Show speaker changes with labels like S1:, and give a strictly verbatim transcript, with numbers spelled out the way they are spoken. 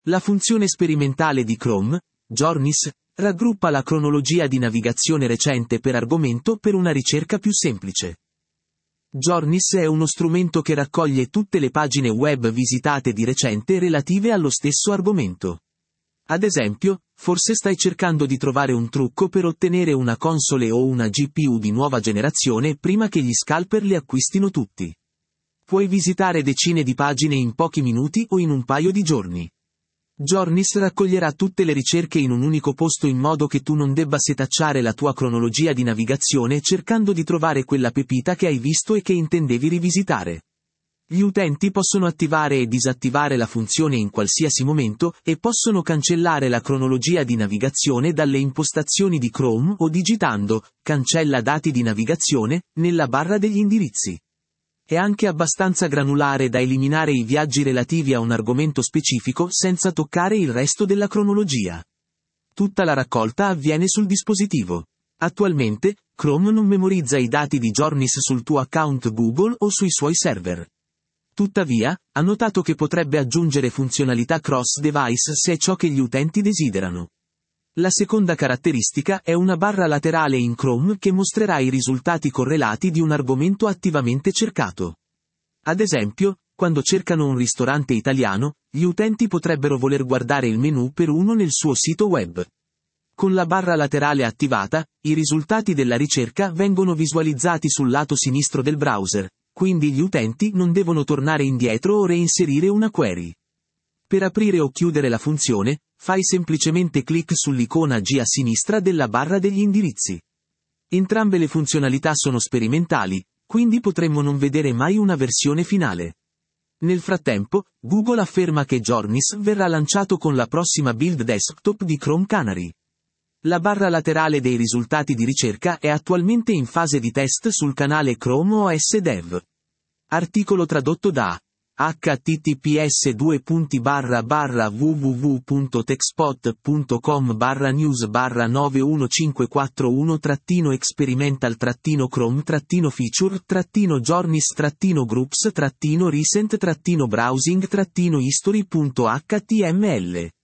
S1: La funzione sperimentale di Chrome, Journeys, raggruppa la cronologia di navigazione recente per argomento per una ricerca più semplice. Journeys è uno strumento che raccoglie tutte le pagine web visitate di recente relative allo stesso argomento. Ad esempio, forse stai cercando di trovare un trucco per ottenere una console o una G P U di nuova generazione prima che gli scalper li acquistino tutti. Puoi visitare decine di pagine in pochi minuti o in un paio di giorni. Journeys raccoglierà tutte le ricerche in un unico posto in modo che tu non debba setacciare la tua cronologia di navigazione cercando di trovare quella pepita che hai visto e che intendevi rivisitare. Gli utenti possono attivare e disattivare la funzione in qualsiasi momento e possono cancellare la cronologia di navigazione dalle impostazioni di Chrome o digitando "Cancella dati di navigazione" nella barra degli indirizzi. È anche abbastanza granulare da eliminare i viaggi relativi a un argomento specifico senza toccare il resto della cronologia. Tutta la raccolta avviene sul dispositivo. Attualmente, Chrome non memorizza i dati di Journeys sul tuo account Google o sui suoi server. Tuttavia, ha notato che potrebbe aggiungere funzionalità cross-device se è ciò che gli utenti desiderano. La seconda caratteristica è una barra laterale in Chrome che mostrerà i risultati correlati di un argomento attivamente cercato. Ad esempio, quando cercano un ristorante italiano, gli utenti potrebbero voler guardare il menu per uno nel suo sito web. Con la barra laterale attivata, i risultati della ricerca vengono visualizzati sul lato sinistro del browser, quindi gli utenti non devono tornare indietro o reinserire una query. Per aprire o chiudere la funzione, fai semplicemente clic sull'icona G a sinistra della barra degli indirizzi. Entrambe le funzionalità sono sperimentali, quindi potremmo non vedere mai una versione finale. Nel frattempo, Google afferma che Journeys verrà lanciato con la prossima build desktop di Chrome Canary. La barra laterale dei risultati di ricerca è attualmente in fase di test sul canale Chrome O S Dev. Articolo tradotto da h t t p s due punti barra barra w w w punto techspot punto com barra news barra nove uno cinque quattro uno trattino experimental trattino chrome trattino feature trattino journeys trattino groups trattino recent trattino browsing trattino history punto h t m l